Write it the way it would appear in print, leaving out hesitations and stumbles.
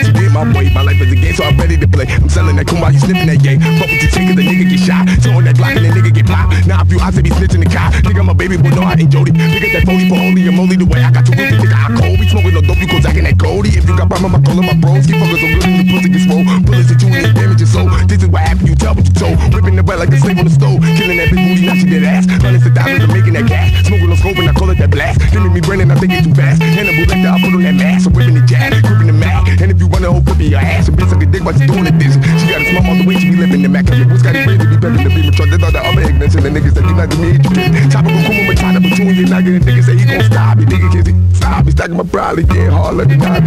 you did, my boy. My life is a game, so I'm ready to play. I'm selling that kumba, you sniffing that yay. Fuck what you take, cause the nigga get shot. Throwing that block and the nigga get popped. Now if you out to be snitching the cop, nigga, my baby boy, no, I ain't Jody. Pick up that 40 for only, I'm only the way I got to rip it, nigga, I cold. We smoking no dope, you go zacking that Cody. If you got problem, I call my bros. Keep fuckers so good in your pussy get swole. Bullets hit you and damage your soul. This is what happened, you tell what you told. Whipping the butt like a slave on the stove. Killing that big booty, now she dead ass. Hundreds of thousands of making that gas. Smoking no scope and I call it that blast. Give me Brennan, I think it's too fast. Hannibal Lecter, I put on that mask. I'm whipping the jack, gripping the Mac. And if you run the whole clip in your ass, a bitch suck a dick while she doing the dish. She got a small on the way, she be living the Mac. And your boots got it crazy, be pepping the beam. Truck, that's all the other ignorance. And the niggas that you not to me, educated. Chopper go come on, try to put you in your nugget. And niggas say he gon' stop me, nigga, kiss it. Stop me, stacking my pride, getting hard like a